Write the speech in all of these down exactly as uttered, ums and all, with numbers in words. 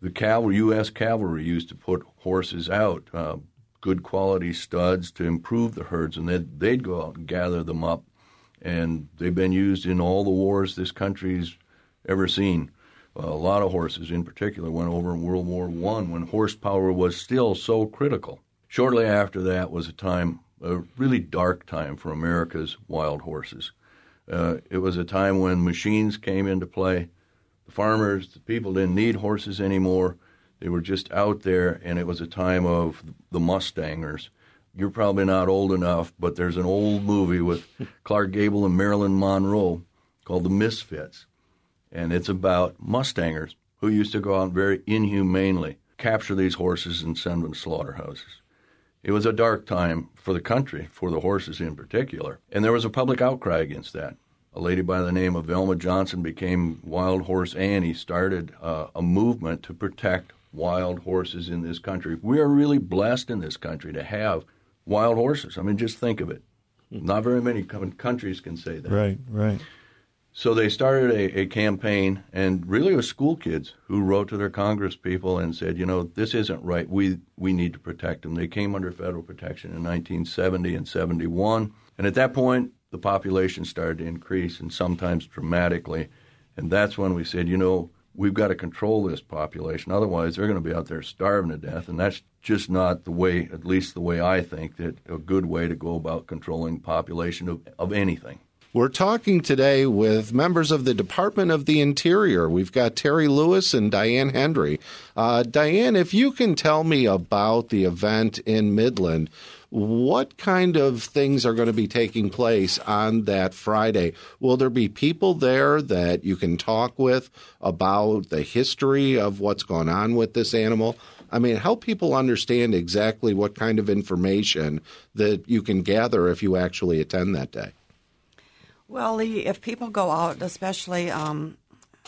the cavalry, U S cavalry used to put horses out, uh, good quality studs to improve the herds, and they'd, they'd go out and gather them up. And they've been used in all the wars this country's ever seen. Uh, a lot of horses in particular went over in World War One when horsepower was still so critical. Shortly after that was a time, a really dark time for America's wild horses. Uh, it was a time when machines came into play. The farmers, the people didn't need horses anymore. They were just out there, and it was a time of the Mustangers. You're probably not old enough, but there's an old movie with Clark Gable and Marilyn Monroe called The Misfits, and it's about Mustangers who used to go out and very inhumanely capture these horses and send them to slaughterhouses. It was a dark time for the country, for the horses in particular, and there was a public outcry against that. A lady by the name of Velma Johnson became Wild Horse Annie, started uh, a movement to protect wild horses in this country. We are really blessed in this country to have wild horses. I mean, just think of it. Not very many countries can say that. Right, right. So they started a, a campaign, and really it was school kids who wrote to their Congress people and said, you know, this isn't right. We we need to protect them. They came under federal protection in nineteen seventy and seventy-one. And at that point, the population started to increase, and sometimes dramatically. And that's when we said, you know, we've got to control this population. Otherwise, they're going to be out there starving to death. And that's just not the way, at least the way I think, that a good way to go about controlling population of, of anything. We're talking today with members of the Department of the Interior. We've got Terry Lewis and Diane Hendry. Uh, Diane, if you can tell me about the event in Midland, what kind of things are going to be taking place on that Friday? Will there be people there that you can talk with about the history of what's going on with this animal? I mean, help people understand exactly what kind of information that you can gather if you actually attend that day. Well, Lee, if people go out, especially, um,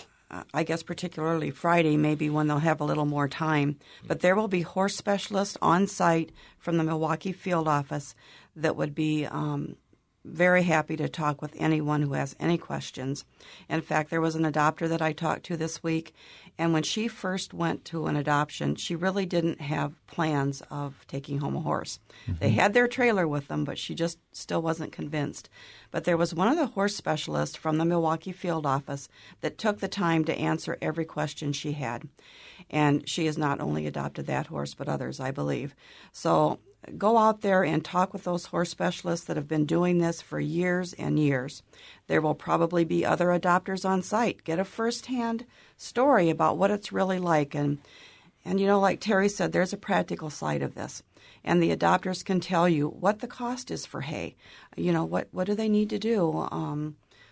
I guess particularly Friday, maybe when they'll have a little more time, but there will be horse specialists on site from the Milwaukee field office that would be um, very happy to talk with anyone who has any questions. In fact, there was an adopter that I talked to this week, and when she first went to an adoption, she really didn't have plans of taking home a horse. Mm-hmm. They had their trailer with them, but she just still wasn't convinced. But there was one of the horse specialists from the Milwaukee field office that took the time to answer every question she had. And she has not only adopted that horse, but others, I believe. So go out there and talk with those horse specialists that have been doing this for years and years. There will probably be other adopters on site. Get a firsthand story about what it's really like. And, and you know, like Terry said, there's a practical side of this. And the adopters can tell you what the cost is for hay. You know, what, what do they need to do? Um,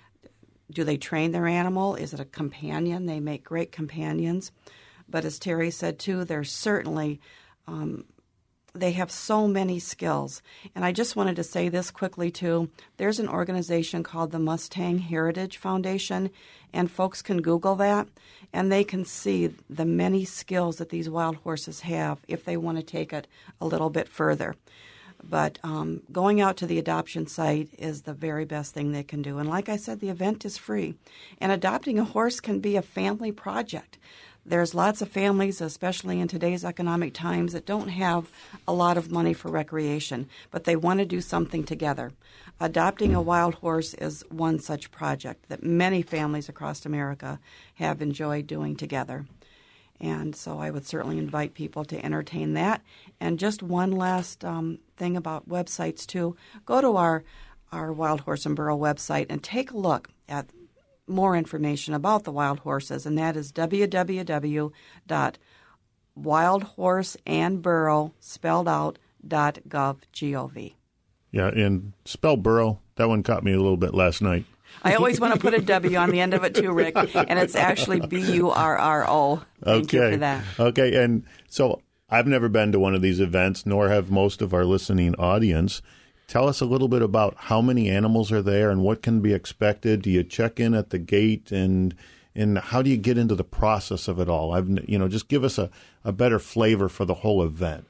do they train their animal? Is it a companion? They make great companions. But as Terry said, too, there's certainly um, they have so many skills. And I just wanted to say this quickly, too. There's an organization called the Mustang Heritage Foundation, and folks can Google that, and they can see the many skills that these wild horses have if they want to take it a little bit further. But um, going out to the adoption site is the very best thing they can do. And like I said, the event is free. And adopting a horse can be a family project. There's lots of families, especially in today's economic times, that don't have a lot of money for recreation, but they want to do something together. Adopting a wild horse is one such project that many families across America have enjoyed doing together. And so I would certainly invite people to entertain that. And just one last um, thing about websites, too. Go to our, our Wild Horse and Burro website and take a look at more information about the wild horses, and that is w w w dot wild horse and burro spelled out dot gov gov. Yeah, and spell burro, that one caught me a little bit last night. I always want to put a W on the end of it too, Rick, and it's actually B U R R O. Thank okay. you for that. Okay, and so I've never been to one of these events, nor have most of our listening audience. Tell us a little bit about how many animals are there and what can be expected. Do you check in at the gate, and and how do you get into the process of it all? I've you know, just give us a, a better flavor for the whole event.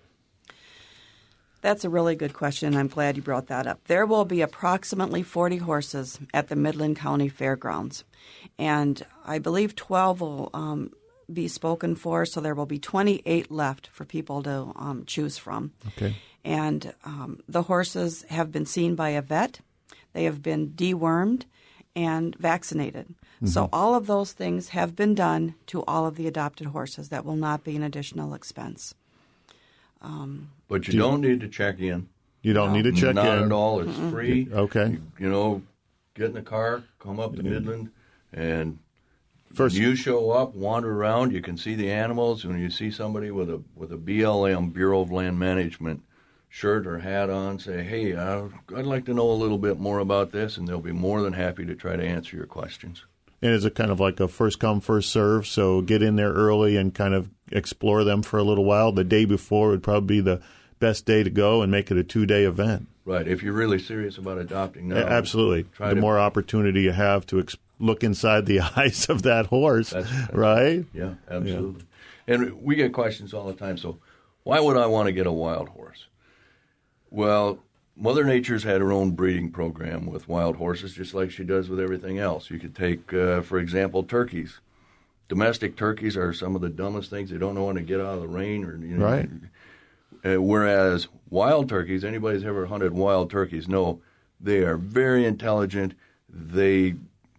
That's a really good question. I'm glad you brought that up. There will be approximately forty horses at the Midland County Fairgrounds, and I believe twelve will um, be spoken for, so there will be twenty-eight left for people to um, choose from. Okay. And um, the horses have been seen by a vet. They have been dewormed and vaccinated. Mm-hmm. So all of those things have been done to all of the adopted horses. That will not be an additional expense. Um, but you do don't need to check in. You don't no. need to check Not in. at all. It's Mm-mm. free. Okay. You, you know, get in the car, come up to Midland, and First, when you show up, wander around. You can see the animals. When you see somebody with a with a B L M, Bureau of Land Management, shirt or hat on, say, hey, uh, I'd like to know a little bit more about this, and they'll be more than happy to try to answer your questions. and is it kind of like a first come, first serve? So get in there early and kind of explore them for a little while. The day before would probably be the best day to go and make it a two-day event. Right. If you're really serious about adopting now. Absolutely. Try the to, more opportunity you have to ex- look inside the eyes of that horse, That's, that's right? Yeah, absolutely. Yeah. And we get questions all the time. So why would I want to get a wild horse? Well, Mother Nature's had her own breeding program with wild horses, just like she does with everything else. You could take, uh, for example, turkeys. Domestic turkeys are some of the dumbest things. They don't know when to get out of the rain, or you know. Right. Uh, whereas wild turkeys, anybody's ever hunted wild turkeys, know they are very intelligent. They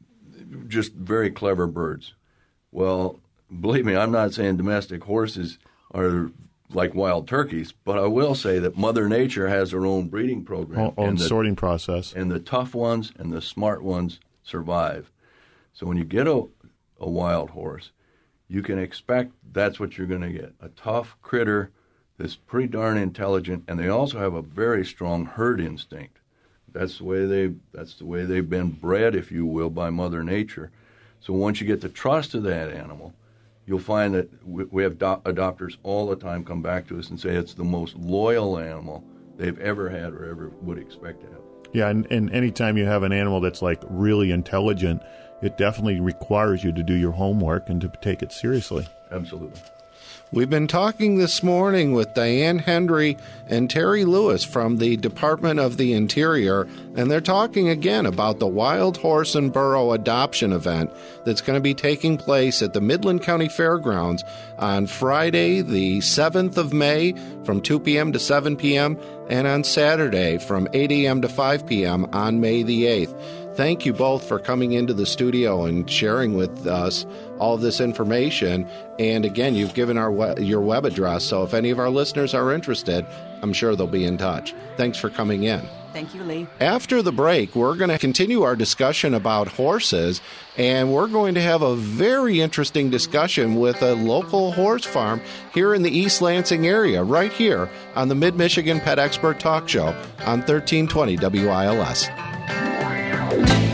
just very clever birds. Well, believe me, I'm not saying domestic horses are like wild turkeys, but I will say that Mother Nature has her own breeding program. Own and the, sorting process. And the tough ones and the smart ones survive. So when you get a, a wild horse, you can expect that's what you're going to get. A tough critter that's pretty darn intelligent, and they also have a very strong herd instinct. That's the way they that's the way they've been bred, if you will, by Mother Nature. So once you get the trust of that animal, you'll find that we have do- adopters all the time come back to us and say it's the most loyal animal they've ever had or ever would expect to have. Yeah, and, and anytime you have an animal that's like really intelligent, it definitely requires you to do your homework and to take it seriously. Absolutely. We've been talking this morning with Diane Hendry and Terry Lewis from the Department of the Interior, and they're talking again about the Wild Horse and Burro Adoption event that's going to be taking place at the Midland County Fairgrounds on Friday, the seventh of May from two p.m. to seven p.m., and on Saturday from eight a.m. to five p.m. on May the eighth. Thank you both for coming into the studio and sharing with us all of this information. And again, you've given our we- your web address, so if any of our listeners are interested, I'm sure they'll be in touch. Thanks for coming in. Thank you, Lee. After the break, we're going to continue our discussion about horses, and we're going to have a very interesting discussion with a local horse farm here in the East Lansing area, right here on the Mid-Michigan Pet Expert Talk Show on thirteen twenty W I L S.